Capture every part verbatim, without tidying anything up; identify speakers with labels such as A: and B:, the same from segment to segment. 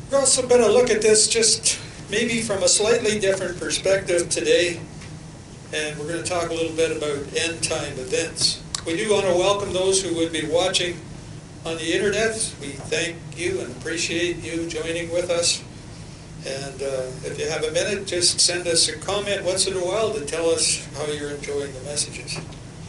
A: We're also going to look at this just maybe from a slightly different perspective today, and we're going to talk a little bit about end-time events. We do want to welcome those who would be watching on the internet. We thank you and appreciate you joining with us. And uh, if you have a minute, just send us a comment once in a while to tell us how you're enjoying the messages.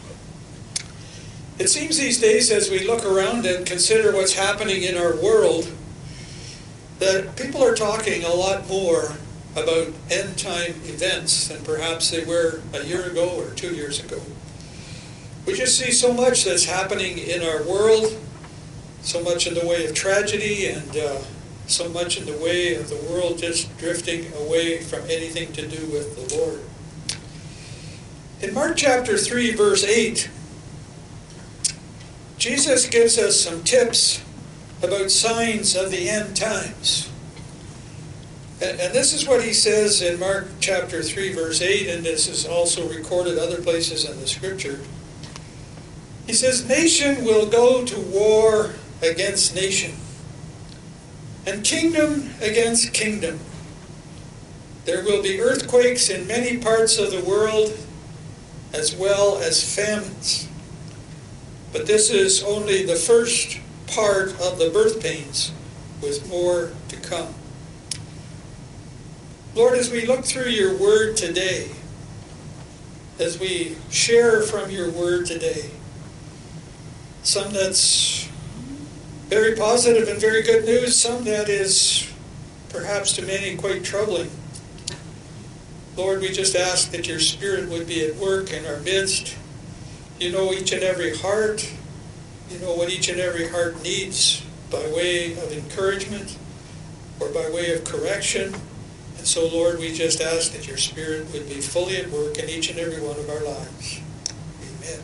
A: It seems these days, as we look around and consider what's happening in our world, that people are talking a lot more about end-time events than perhaps they were a year ago or two years ago. We just see so much that's happening in our world, so much in the way of tragedy, and uh, so much in the way of the world just drifting away from anything to do with the Lord. In Mark chapter three, verse eight, Jesus gives us some tips about signs of the end times. And, and this is what he says in Mark chapter three, verse eight, and this is also recorded other places in the scripture. He says, "Nation will go to war against nation, and kingdom against kingdom. There will be earthquakes in many parts of the world, as well as famines. But this is only the first part of the birth pains, with more to come." Lord, as we look through your word today, as we share from your word today, some that's very positive and very good news, some that is perhaps to many quite troubling. Lord, we just ask that your Spirit would be at work in our midst. You know each and every heart. You know what each and every heart needs by way of encouragement or by way of correction. And so, Lord, we just ask that your Spirit would be fully at work in each and every one of our lives. Amen.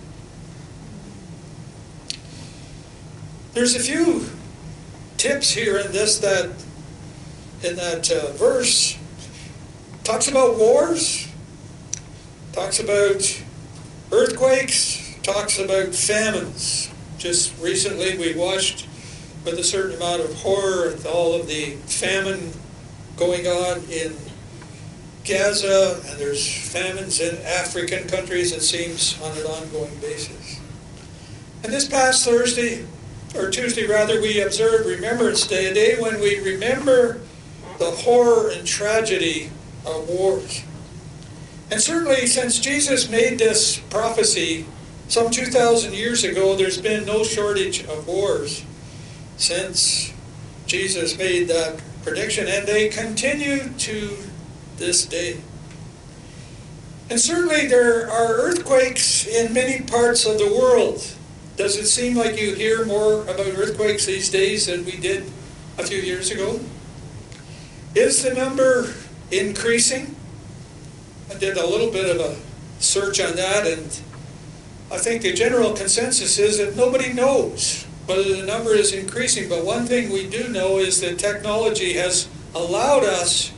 A: There's a few tips here in this that, in that uh, verse, talks about wars, talks about earthquakes, talks about famines. Just recently we watched with a certain amount of horror at all of the famine going on in Gaza, and there's famines in African countries, it seems, on an ongoing basis. And this past Thursday, or Tuesday rather, we observed Remembrance Day, a day when we remember the horror and tragedy of wars. And certainly since Jesus made this prophecy some two thousand years ago, there's been no shortage of wars since Jesus made that prediction, and they continue to this day. And certainly there are earthquakes in many parts of the world. Does it seem like you hear more about earthquakes these days than we did a few years ago? Is the number increasing? I did a little bit of a search on that, and I think the general consensus is that nobody knows whether the number is increasing. But one thing we do know is that technology has allowed us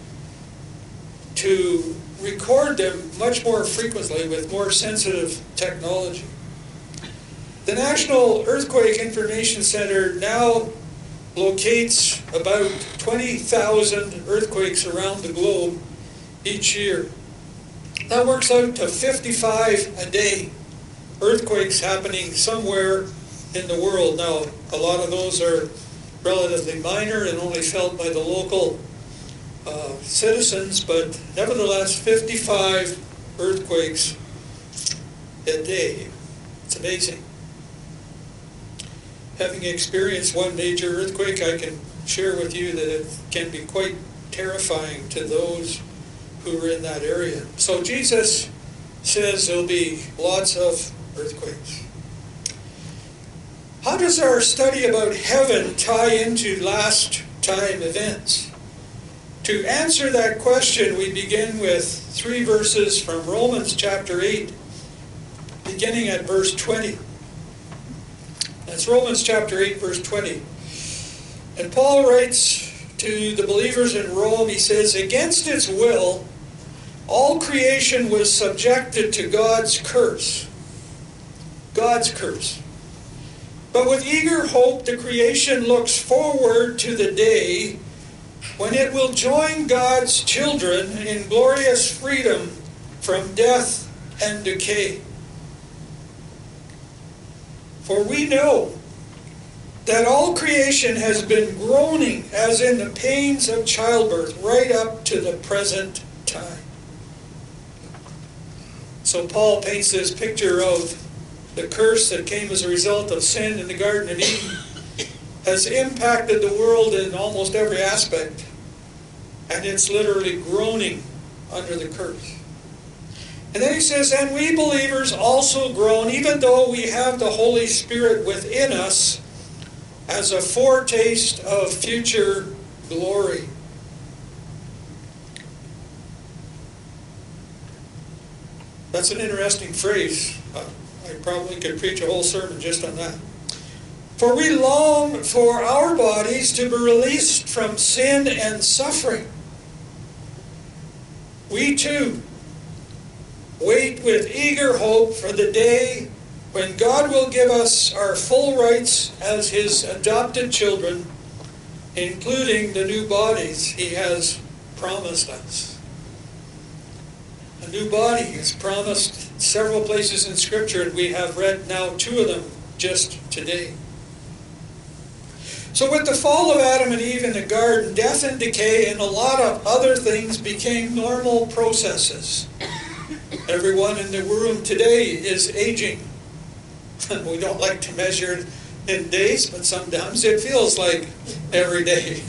A: to record them much more frequently with more sensitive technology. The National Earthquake Information Center now locates about twenty thousand earthquakes around the globe each year. That works out to fifty-five a day earthquakes happening somewhere in the world. Now, a lot of those are relatively minor and only felt by the local uh, citizens, but nevertheless, fifty-five earthquakes a day. It's amazing. Having experienced one major earthquake, I can share with you that it can be quite terrifying to those who are in that area. So Jesus says there'll be lots of earthquakes. How does our study about heaven tie into last time events? To answer that question, we begin with three verses from Romans chapter eight, beginning at verse twenty. That's Romans chapter eight, verse twenty. And Paul writes to the believers in Rome, he says, "Against its will, all creation was subjected to God's curse." God's curse. "But with eager hope, the creation looks forward to the day when it will join God's children in glorious freedom from death and decay. For we know that all creation has been groaning as in the pains of childbirth right up to the present time. So Paul paints this picture of the curse that came as a result of sin in the Garden of Eden has impacted the world in almost every aspect. And it's literally groaning under the curse. And then he says, and we believers also groan, even though we have the Holy Spirit within us as a foretaste of future glory. That's an interesting phrase. Uh, I probably could preach a whole sermon just on that. For we long for our bodies to be released from sin and suffering. We too wait with eager hope for the day when God will give us our full rights as His adopted children, including the new bodies He has promised us. A new body is promised several places in Scripture, and we have read now two of them just today. So with the fall of Adam and Eve in the garden, death and decay and a lot of other things became normal processes. Everyone in the room today is aging. We don't like to measure in days, but sometimes it feels like every day.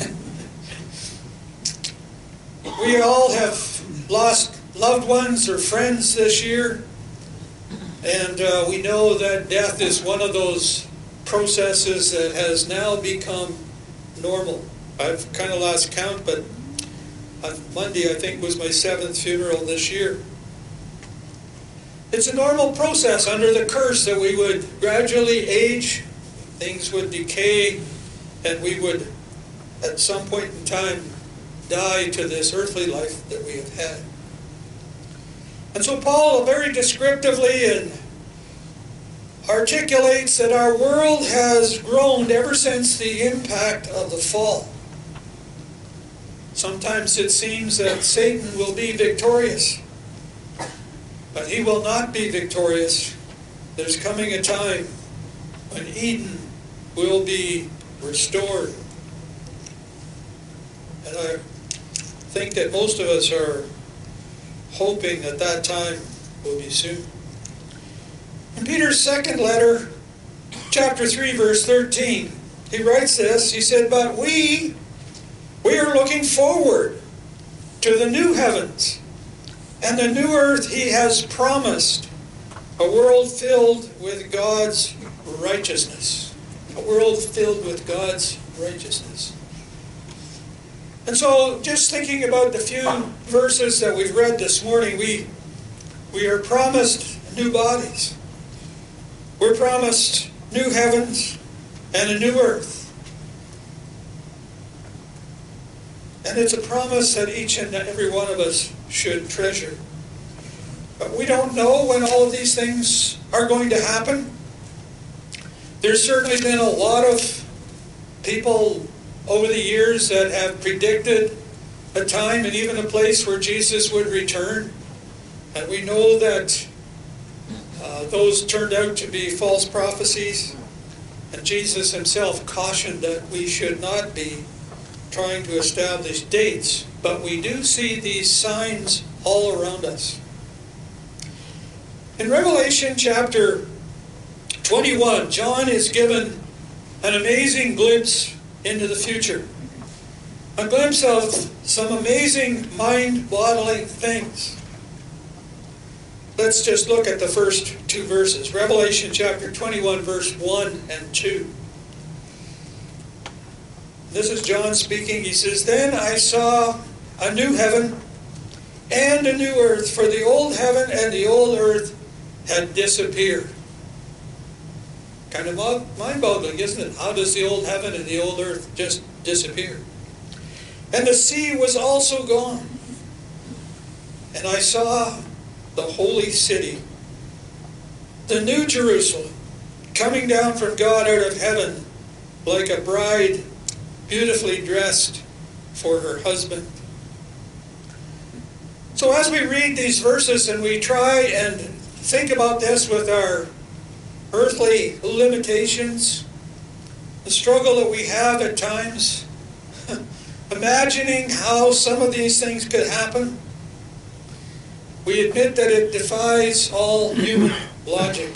A: We all have lost loved ones or friends this year, and uh, we know that death is one of those processes that has now become normal. I've kind of lost count, but on Monday I think was my seventh funeral this year. It's a normal process under the curse that we would gradually age, things would decay, and we would at some point in time die to this earthly life that we have had. And so Paul very descriptively and articulates that our world has groaned ever since the impact of the fall. Sometimes it seems that Satan will be victorious, but he will not be victorious. There's coming a time when Eden will be restored. And I think that most of us are hoping that that time will be soon. In Peter's second letter, chapter three, verse thirteen, he writes this. He said, but we, we are looking forward to the new heavens and the new earth He has promised, a world filled with God's righteousness. A world filled with God's righteousness. And so, just thinking about the few verses that we've read this morning, we, we are promised new bodies. We're promised new heavens and a new earth. And it's a promise that each and every one of us should treasure. But we don't know when all of these things are going to happen. There's certainly been a lot of people over the years that have predicted a time and even a place where Jesus would return. And we know that Uh, those turned out to be false prophecies, and Jesus Himself cautioned that we should not be trying to establish dates, but we do see these signs all around us. In Revelation chapter twenty-one, John is given an amazing glimpse into the future, a glimpse of some amazing mind-boggling things. Let's just look at the first two verses. Revelation chapter twenty-one, verse one and two. This is John speaking. He says, then I saw a new heaven and a new earth, for the old heaven and the old earth had disappeared. Kind of mind-boggling, isn't it? How does the old heaven and the old earth just disappear? And the sea was also gone. And I saw the holy city, the new Jerusalem, coming down from God out of heaven like a bride beautifully dressed for her husband. So as we read these verses and we try and think about this with our earthly limitations, the struggle that we have at times, imagining how some of these things could happen, we admit that it defies all human logic.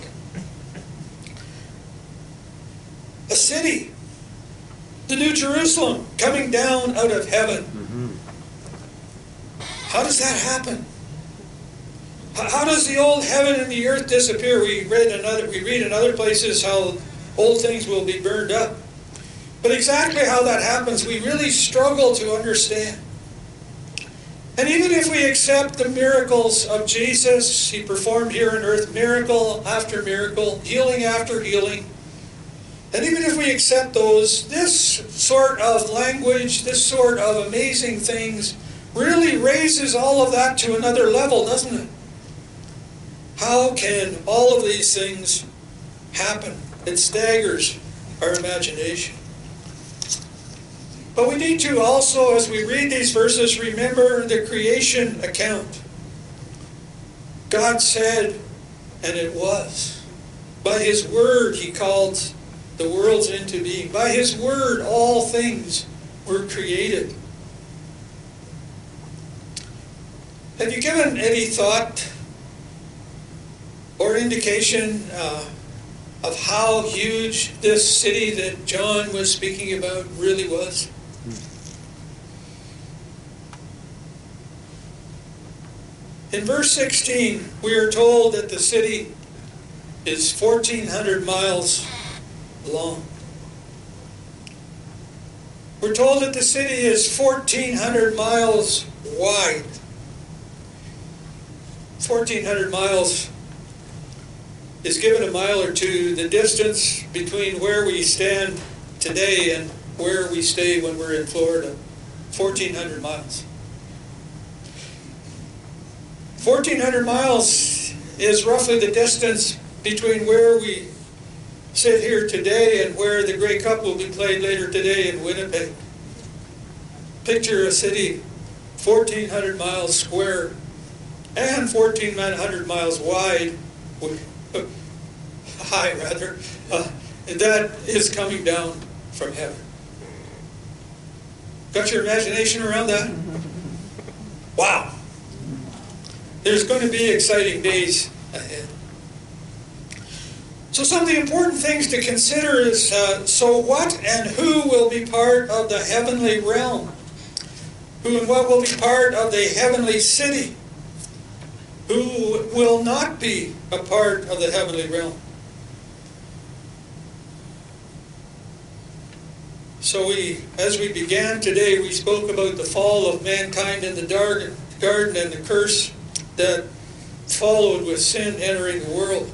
A: A city, the New Jerusalem, coming down out of heaven. Mm-hmm. How does that happen? How does the old heaven and the earth disappear? We read another. We read in other places how old things will be burned up. But exactly how that happens, we really struggle to understand. And even if we accept the miracles of Jesus, He performed here on earth miracle after miracle, healing after healing, and even if we accept those, this sort of language, this sort of amazing things, really raises all of that to another level, doesn't it? How can all of these things happen? It staggers our imagination. But we need to also, as we read these verses, remember the creation account. God said, and it was. By His word He called the worlds into being. By His word all things were created. Have you given any thought or indication uh, of how huge this city that John was speaking about really was? In verse sixteen, we are told that the city is fourteen hundred miles long. We're told that the city is fourteen hundred miles wide. fourteen hundred miles is given a mile or two, the distance between where we stand today and where we stay when we're in Florida. fourteen hundred miles. fourteen hundred miles is roughly the distance between where we sit here today and where the Grey Cup will be played later today in Winnipeg. Picture a city fourteen hundred miles square and fourteen hundred miles wide, high rather, uh, that is coming down from heaven. Got your imagination around that? Wow. There's going to be exciting days ahead. So some of the important things to consider is, uh, so what and who will be part of the heavenly realm? Who and what will be part of the heavenly city? Who will not be a part of the heavenly realm? So we, as we began today, we spoke about the fall of mankind in the garden and the curse that followed with sin entering the world.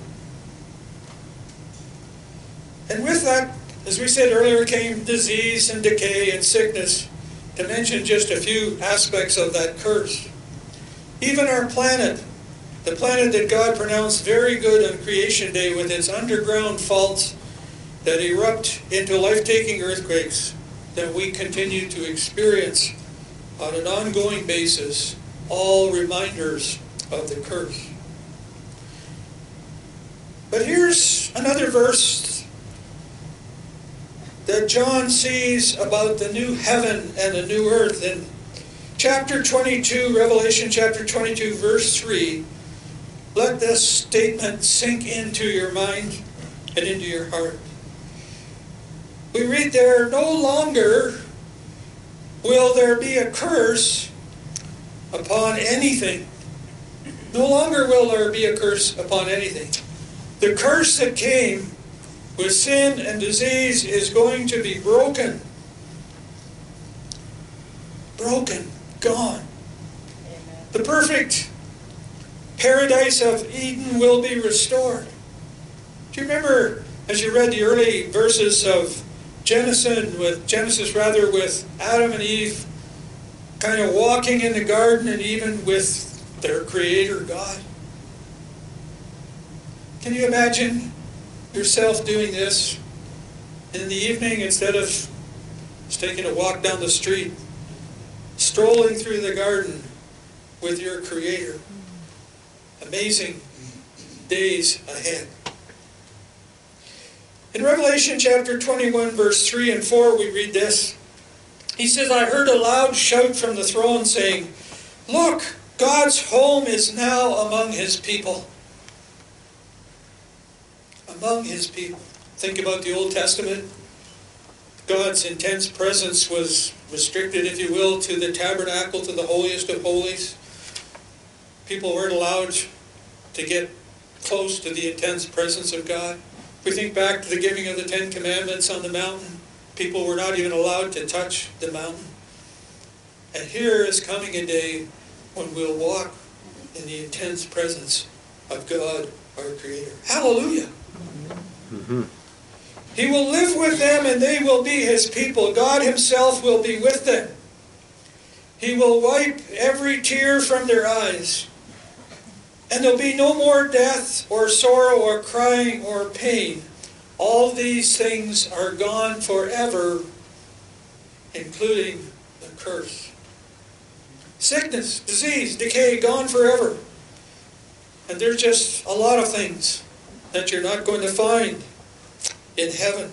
A: And with that, as we said earlier, came disease and decay and sickness, to mention just a few aspects of that curse. Even our planet, the planet that God pronounced very good on Creation Day with its underground faults that erupt into life-taking earthquakes that we continue to experience on an ongoing basis, all reminders of the curse. But here's another verse that John sees about the new heaven and the new earth. In chapter twenty-two, Revelation chapter twenty-two, verse three, let this statement sink into your mind and into your heart. We read there, no longer will there be a curse upon anything. No longer will there be a curse upon anything. The curse that came with sin and disease is going to be broken. Broken. Gone. Amen. The perfect paradise of Eden will be restored. Do you remember, as you read the early verses of Genesis, with Genesis rather, with Adam and Eve kind of walking in the garden and even with their Creator God? Can you imagine yourself doing this in the evening instead of just taking a walk down the street strolling through the garden with your Creator. Amazing days ahead. In Revelation chapter twenty-one, verse three and four, we read this. He says, I heard a loud shout from the throne saying, look, God's home is now among His people. Among His people. Think about the Old Testament. God's intense presence was restricted, if you will, to the tabernacle, to the holiest of holies. People weren't allowed to get close to the intense presence of God. If we think back to the giving of the Ten Commandments on the mountain, people were not even allowed to touch the mountain. And here is coming a day when we'll walk in the intense presence of God, our Creator. Hallelujah! Mm-hmm. He will live with them and they will be His people. God Himself will be with them. He will wipe every tear from their eyes. And there'll be no more death or sorrow or crying or pain. All these things are gone forever, including the curse. Sickness, disease, decay, gone forever. And there's just a lot of things that you're not going to find in heaven.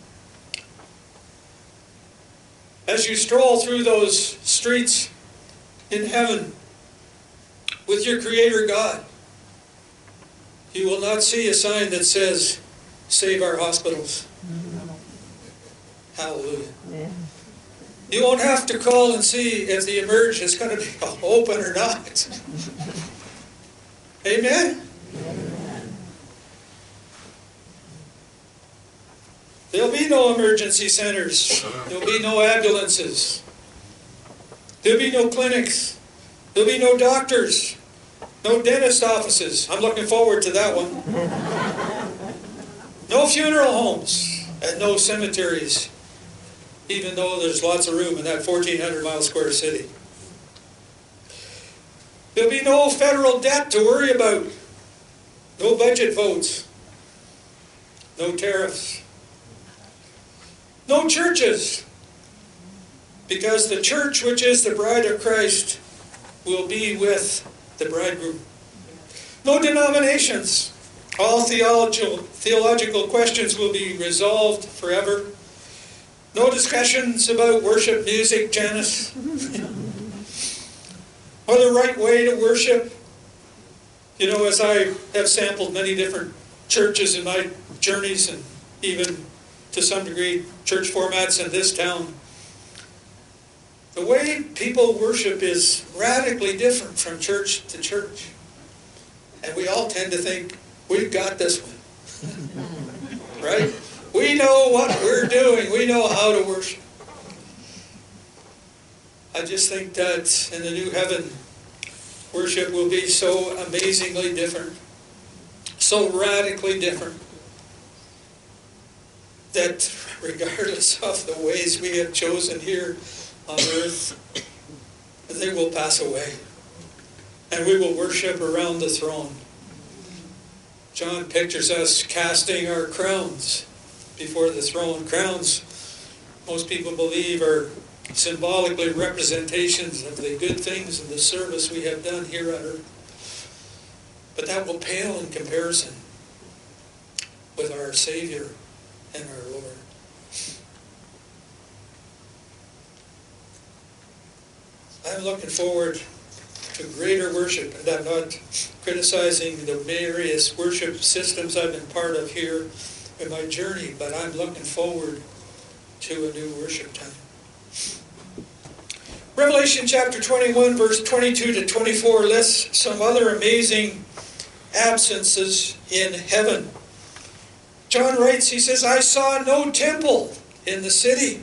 A: As you stroll through those streets in heaven with your Creator God, you will not see a sign that says, save our hospitals. Hallelujah. Yeah. You won't have to call and see if the emerge is going to be open or not. Amen? There'll be no emergency centers. There'll be no ambulances. There'll be no clinics. There'll be no doctors. No dentist offices. I'm looking forward to that one. No funeral homes and no cemeteries, even though there's lots of room in that fourteen hundred mile square city. There'll be no federal debt to worry about. No budget votes. No tariffs. No churches, because the church, which is the bride of Christ, will be with the bridegroom. No denominations. All theological, theological questions will be resolved forever. No discussions about worship music, Janice. Or the right way to worship. You know, as I have sampled many different churches in my journeys, and even to some degree church formats in this town, the way people worship is radically different from church to church. And we all tend to think, we've got this one. Right? We know what we're doing. We know how to worship. I just think that in the new heaven, worship will be so amazingly different, so radically different, that regardless of the ways we have chosen here on earth, they will pass away. And we will worship around the throne. John pictures us casting our crowns before the throne. Crowns, most people believe, are symbolically representations of the good things and the service we have done here on earth. But that will pale in comparison with our Savior and our Lord. I'm looking forward to greater worship, and I'm not criticizing the various worship systems I've been part of here in my journey, but I'm looking forward to a new worship time. Revelation chapter twenty-one, verse twenty-two to twenty-four lists some other amazing absences in heaven. John writes, he says, I saw no temple in the city.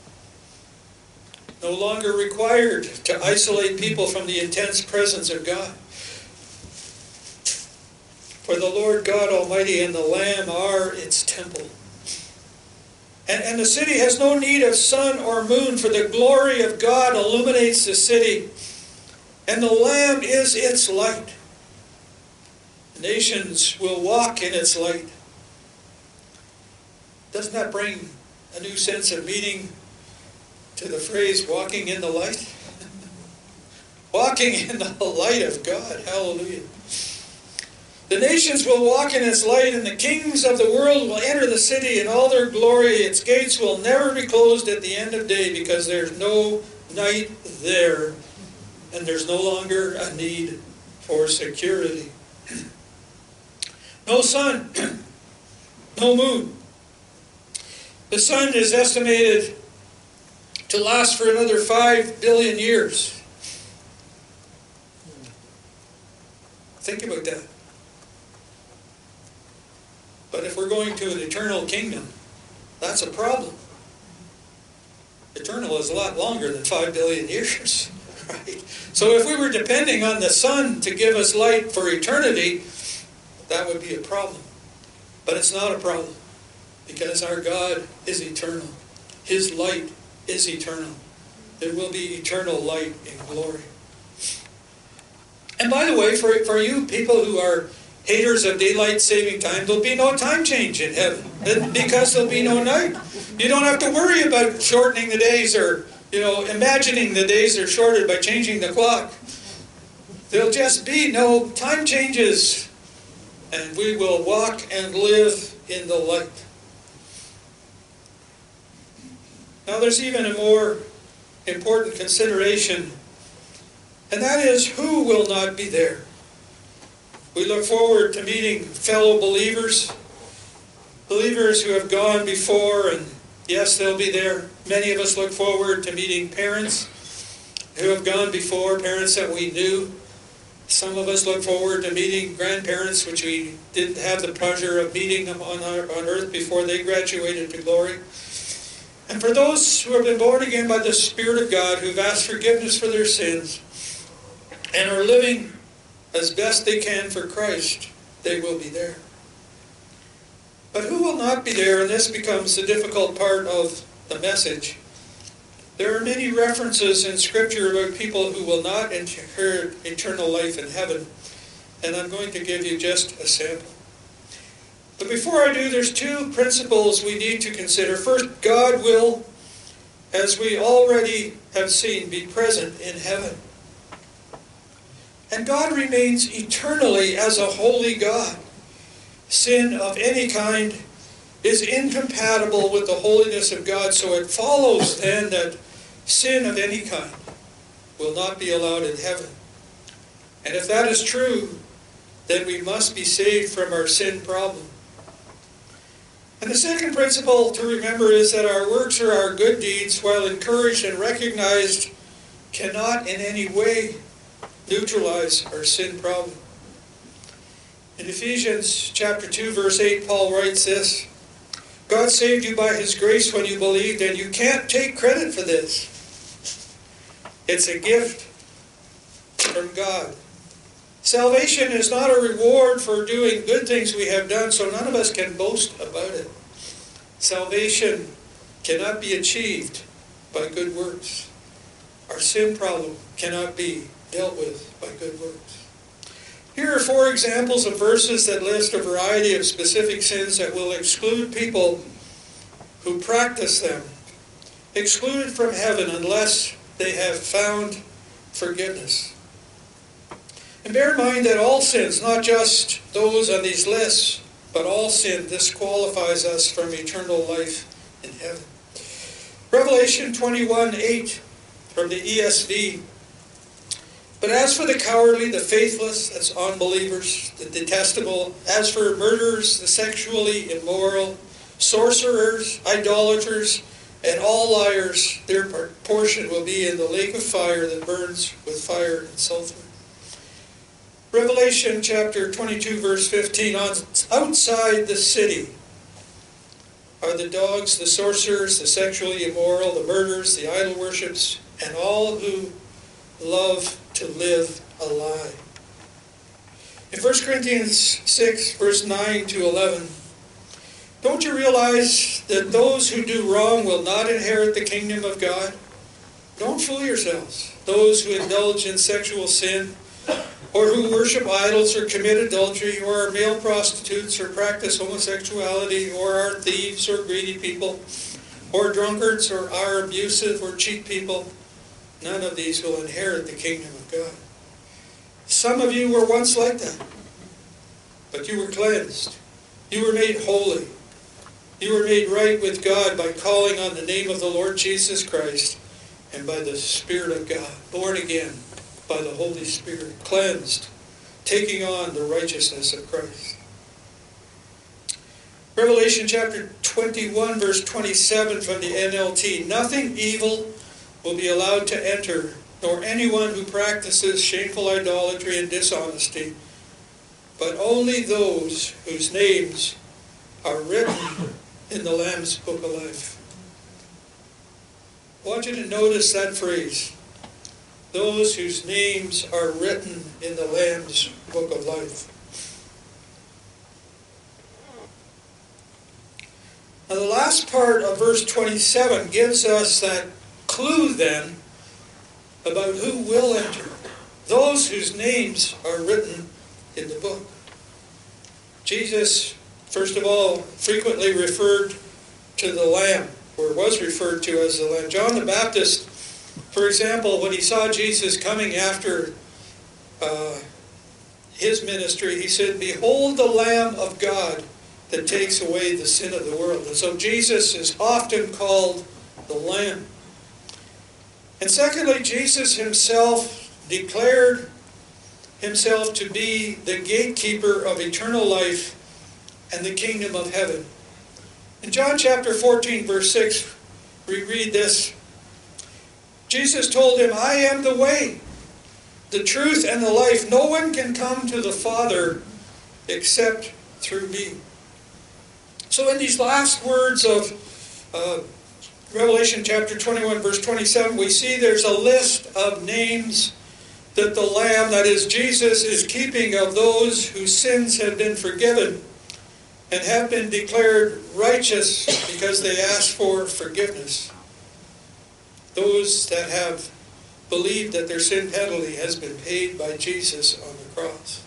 A: No longer required to isolate people from the intense presence of God. For the Lord God Almighty and the Lamb are its temple. And, and the city has no need of sun or moon, for the glory of God illuminates the city, and the Lamb is its light. The nations will walk in its light. Doesn't that bring a new sense of meaning to the phrase, walking in the light? walking in the light of God. Hallelujah. The nations will walk in its light, and the kings of the world will enter the city in all their glory. Its gates will never be closed at the end of day, because there's no night there, and there's no longer a need for security. No sun, no moon. The sun is estimated to last for another five billion years. Think about that. But if we're going to an eternal kingdom, that's a problem. Eternal is a lot longer than five billion years. Right? So if we were depending on the sun to give us light for eternity, that would be a problem. But it's not a problem, because our God is eternal. His light is eternal. There will be eternal light in glory. And by the way, for, for you people who are haters of daylight saving time, there'll be no time change in heaven, because there'll be no night. You don't have to worry about shortening the days, or, you know, imagining the days are shorted by changing the clock. There'll just be no time changes, and we will walk and live in the light. Now there's even a more important consideration, and that is, who will not be there? We look forward to meeting fellow believers, believers who have gone before, and yes, they'll be there. Many of us look forward to meeting parents who have gone before, parents that we knew. Some of us look forward to meeting grandparents, which we didn't have the pleasure of meeting them on, our, on earth before they graduated to glory. And for those who have been born again by the Spirit of God, who've asked forgiveness for their sins, and are living as best they can for Christ, they will be there. But who will not be there? And this becomes the difficult part of the message. There are many references in Scripture about people who will not inherit eternal life in heaven, and I'm going to give you just a sample. But before I do, there's two principles we need to consider. First, God will, as we already have seen, be present in heaven. And God remains eternally as a holy God. Sin of any kind is incompatible with the holiness of God, so it follows then that sin of any kind will not be allowed in heaven. And if that is true, then we must be saved from our sin problem. And the second principle to remember is that our works or our good deeds, while encouraged and recognized, cannot in any way neutralize our sin problem. In Ephesians chapter two, verse eight, Paul writes this: God saved you by His grace when you believed, and you can't take credit for this. It's a gift from God. Salvation is not a reward for doing good things we have done, so none of us can boast about it. Salvation cannot be achieved by good works. Our sin problem cannot be dealt with by good works. Here are four examples of verses that list a variety of specific sins that will exclude people who practice them, excluded from heaven unless they have found forgiveness. And bear in mind that all sins, not just those on these lists, but all sin disqualifies us from eternal life in heaven. Revelation twenty-one eight from the E S V. But as for the cowardly, the faithless, that's unbelievers, the detestable, as for murderers, the sexually immoral, sorcerers, idolaters, and all liars, their portion will be in the lake of fire that burns with fire and sulfur. Revelation chapter twenty-two, verse fifteen, outside the city are the dogs, the sorcerers, the sexually immoral, the murderers, the idol worshippers, and all who love to live a lie. In First Corinthians six, verse nine to eleven, don't you realize that those who do wrong will not inherit the kingdom of God? Don't fool yourselves. Those who indulge in sexual sin, or who worship idols, or commit adultery, or are male prostitutes, or practice homosexuality, or are thieves, or greedy people, or drunkards, or are abusive, or cheat people, none of these will inherit the kingdom of God. Some of you were once like that, but you were cleansed. You were made holy. You were made right with God by calling on the name of the Lord Jesus Christ and by the Spirit of God, born again by the Holy Spirit, cleansed, taking on the righteousness of Christ. Revelation chapter twenty-one, verse twenty-seven from the N L T. Nothing evil will be allowed to enter, nor anyone who practices shameful idolatry and dishonesty, but only those whose names are written in the Lamb's Book of Life. I want you to notice that phrase. Those whose names are written in the Lamb's Book of Life. Now the last part of verse twenty-seven gives us that clue then about who will enter. Those whose names are written in the book. Jesus, first of all, frequently referred to the Lamb, or was referred to as the Lamb. John the Baptist, for example, when he saw Jesus coming after uh, his ministry, he said, "Behold the Lamb of God that takes away the sin of the world." And so Jesus is often called the Lamb. And secondly, Jesus himself declared himself to be the gatekeeper of eternal life and the kingdom of heaven. In John chapter fourteen, verse six, we read this. Jesus told him, "I am the way, the truth, and the life. No one can come to the Father except through me." So in these last words of uh, Revelation chapter twenty-one, verse twenty-seven, we see there's a list of names that the Lamb, that is Jesus, is keeping of those whose sins have been forgiven and have been declared righteous because they asked for forgiveness. Those that have believed that their sin penalty has been paid by Jesus on the cross.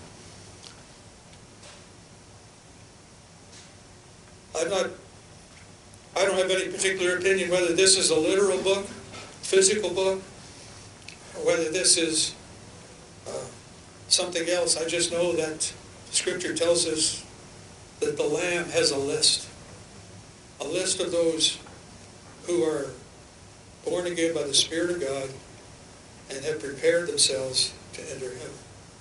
A: I'm not, I don't have any particular opinion whether this is a literal book, physical book, or whether this is uh, something else. I just know that Scripture tells us that the Lamb has a list. A list of those who are born again by the Spirit of God and have prepared themselves to enter heaven.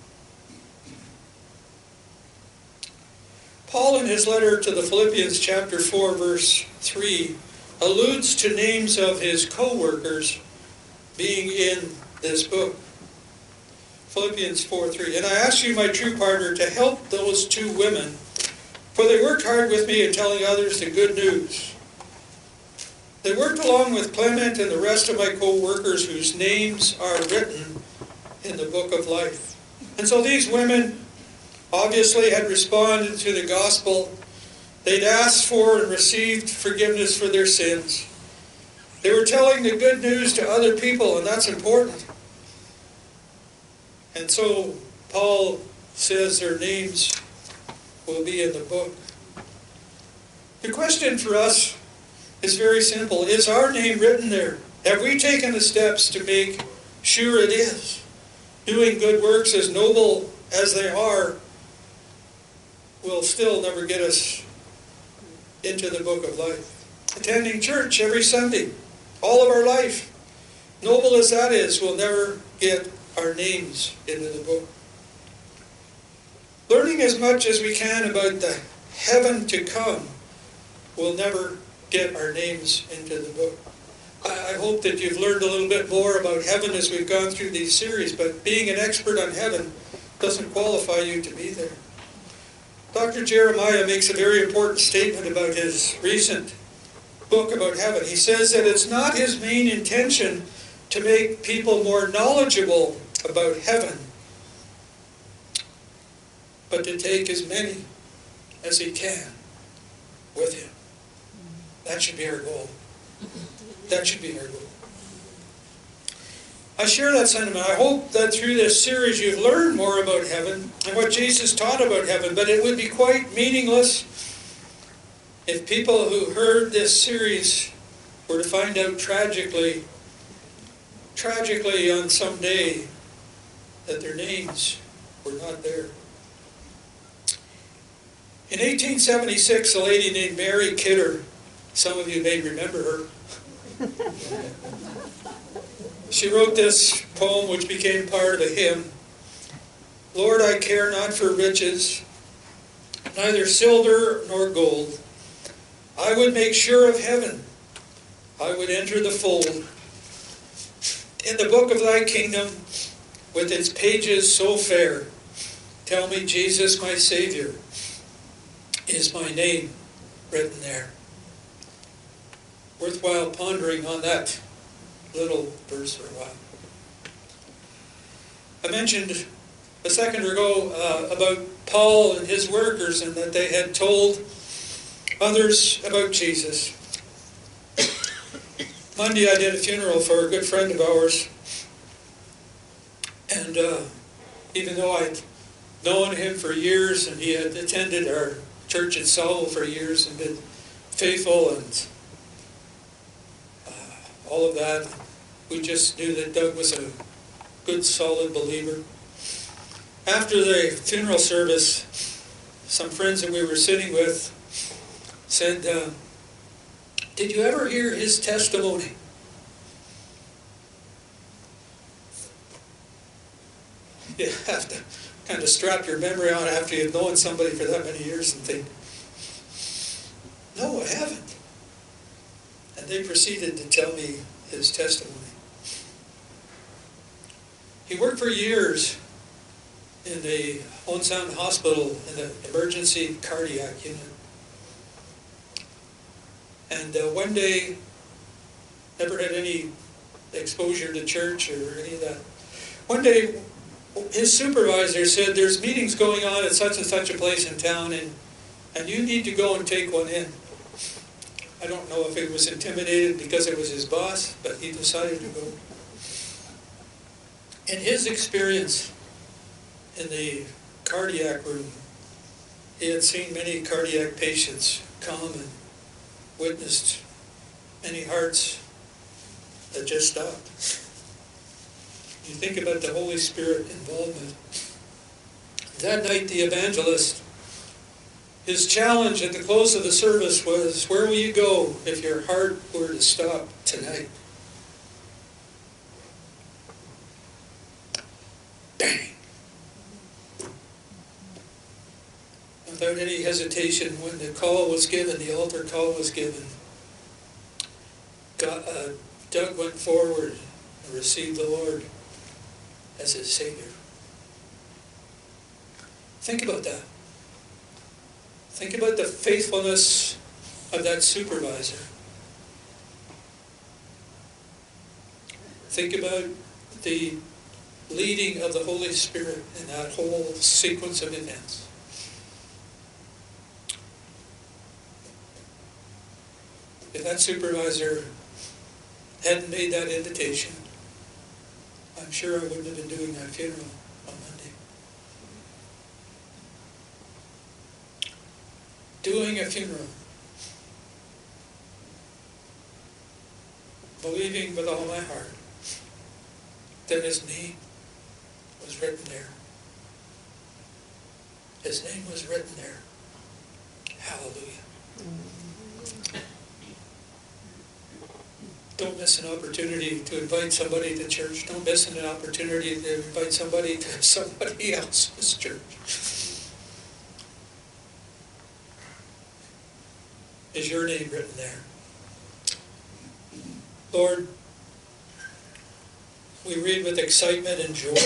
A: Paul, in his letter to the Philippians chapter four, verse three, alludes to names of his co-workers being in this book. Philippians four three. "And I ask you, my true partner, to help those two women, for they worked hard with me in telling others the good news. They worked along with Clement and the rest of my co-workers whose names are written in the book of life." And so these women obviously had responded to the gospel. They'd asked for and received forgiveness for their sins. They were telling the good news to other people, and that's important. And so Paul says their names will be in the book. The question for us is very simple. Is our name written there? Have we taken the steps to make sure it is? Doing good works, as noble as they are, will still never get us into the book of life. Attending church every Sunday, all of our life, noble as that is, will never get our names into the book. Learning as much as we can about the heaven to come will never get our names into the book. I hope that you've learned a little bit more about heaven as we've gone through these series, but being an expert on heaven doesn't qualify you to be there. Doctor Jeremiah makes a very important statement about his recent book about heaven. He says that it's not his main intention to make people more knowledgeable about heaven, but to take as many as he can with him. That should be our goal. That should be our goal. I share that sentiment. I hope that through this series you've learned more about heaven and what Jesus taught about heaven, but it would be quite meaningless if people who heard this series were to find out tragically tragically on some day that their names were not there. In eighteen seventy-six, a lady named Mary Kidder, some of you may remember her, she wrote this poem which became part of a hymn. Lord, I care not for riches, neither silver nor gold. I would make sure of heaven. I would enter the fold. In the book of thy kingdom, with its pages so fair, tell me, Jesus, my Savior, is my name written there. Worthwhile pondering on that little verse for a while. I mentioned a second ago uh, about Paul and his workers and that they had told others about Jesus. Monday I did a funeral for a good friend of ours, and uh, even though I'd known him for years and he had attended our church in Sowell for years and been faithful and uh, all of that, we just knew that Doug was a good, solid believer. After the funeral service, some friends that we were sitting with said, uh, did you ever hear his testimony? You have to kind of strap your memory on after you've known somebody for that many years and think, no, I haven't. And they proceeded to tell me his testimony. He worked for years in the Owen Sound Hospital in the emergency cardiac unit. And uh, one day, never had any exposure to church or any of that. One day, his supervisor said, there's meetings going on at such and such a place in town, and, and you need to go and take one in. I don't know if he was intimidated because it was his boss, but he decided to go. In his experience in the cardiac room, he had seen many cardiac patients come and witnessed many hearts that just stopped. You think about the Holy Spirit involvement. That night, the evangelist, his challenge at the close of the service was, where will you go if your heart were to stop tonight? Bang! Without any hesitation, when the call was given, the altar call was given, God, uh, Doug went forward and received the Lord as his Savior. Think about that. Think about the faithfulness of that supervisor. Think about the leading of the Holy Spirit in that whole sequence of events. If that supervisor hadn't made that invitation, I'm sure I wouldn't have been doing that funeral on Monday. Doing a funeral, believing with all my heart that his name was written there. His name was written there. Hallelujah. Don't miss an opportunity to invite somebody to church. Don't miss an opportunity to invite somebody to somebody else's church. Is your name written there? Lord, we read with excitement and joy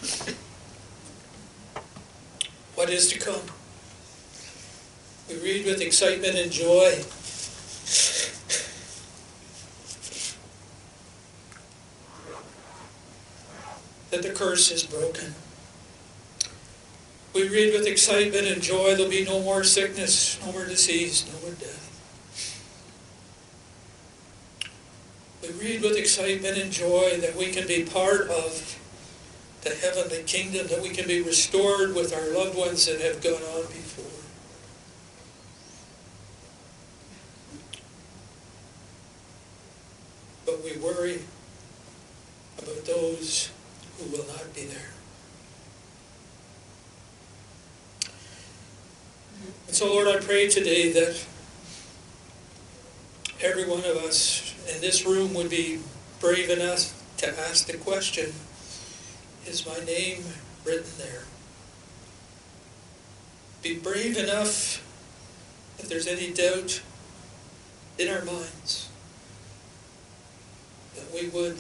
A: what is to come. We read with excitement and joy that the curse is broken. We read with excitement and joy there'll be no more sickness, no more disease, no more death. We read with excitement and joy that we can be part of the heavenly kingdom, that we can be restored with our loved ones that have gone on before. But we worry with those who will not be there. And so, Lord, I pray today that every one of us in this room would be brave enough to ask the question, is my name written there? Be brave enough, if there's any doubt in our minds, that we would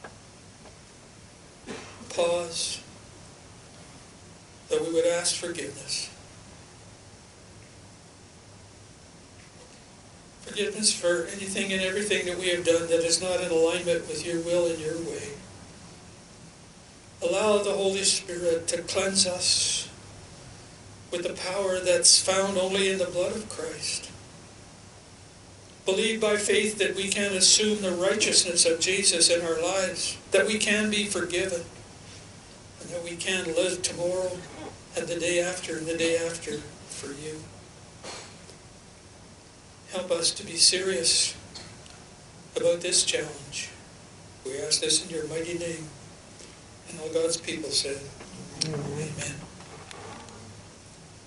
A: pause, that we would ask forgiveness. Forgiveness for anything and everything that we have done that is not in alignment with your will and your way. Allow the Holy Spirit to cleanse us with the power that's found only in the blood of Christ. Believe by faith that we can assume the righteousness of Jesus in our lives, that we can be forgiven, and that we can live tomorrow and the day after and the day after for you. Help us to be serious about this challenge. We ask this in your mighty name. And all God's people said, Amen. Amen.